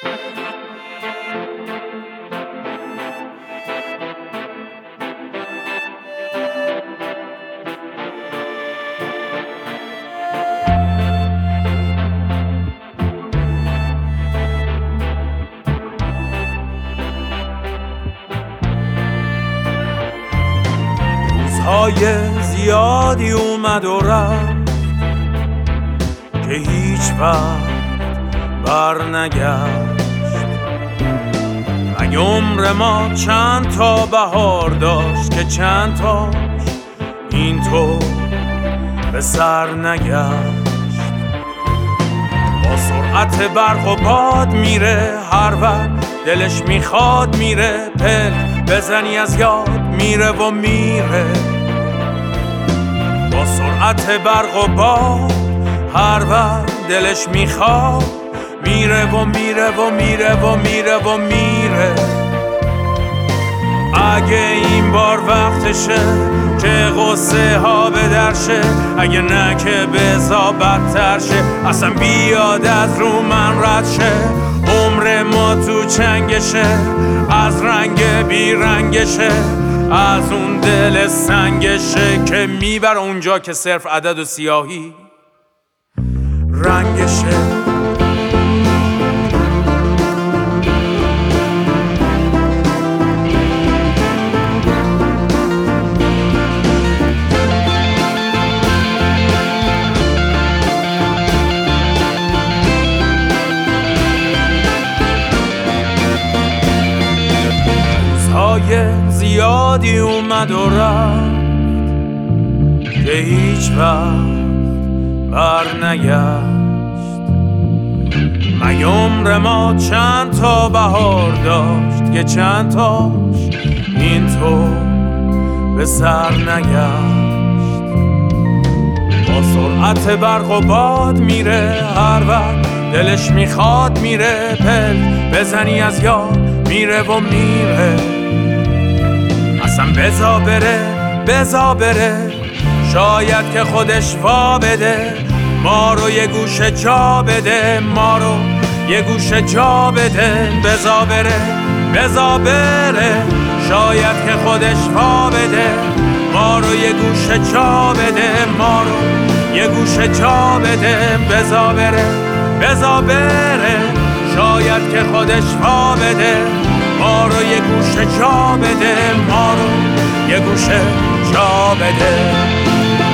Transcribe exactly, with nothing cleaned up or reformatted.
روزهای زیادی اومد و رفت که هیچ وقت بر نگشت. مگه عمر ما چند تا بهار داشت که چند تاش اینطور به سر نگشت. با سرعت برق و باد میره هر ور دلش میخواد، میره پلک بزنی از یاد میره و میره. با سرعت برق و باد هر ور دلش میخواد، میره و میره و میره و میره و میره. اگه این بار وقتشه که غصه ها به درشه، اگه نه که بزا بدتر شه، اصلا بیاد از رو من رد شه. عمر ما تو چنگشه، از رنگ بی رنگشه، از اون دل سنگشه که میبر اونجا که صرف عدد و سیاهی رنگشه. روزهای زیادی اومد و رفت که هیچ وقت بر نگشت. مگه عمر ما چند تا بهار داشت که چند تاش اینطور به سر نگشت. با سرعت برق و باد میره هر وقت دلش میخواد، میره پل بزنی از یاد میره و میره. اصلا بزا بره بزا بره، شاید که خودش وا بده. ما رو یه گوشه جا بده، ما رو یه گوشه جا بده. بزا بره بزا بره، شاید که خودش وا بده. ما رو یه گوشه جا بده، ما رو یه گوشه جا بده. بزا بره بزا بره، شاید که خودش وا بده. ما رو یه گوشه جا بده، ما رو یه گوشه جا بده.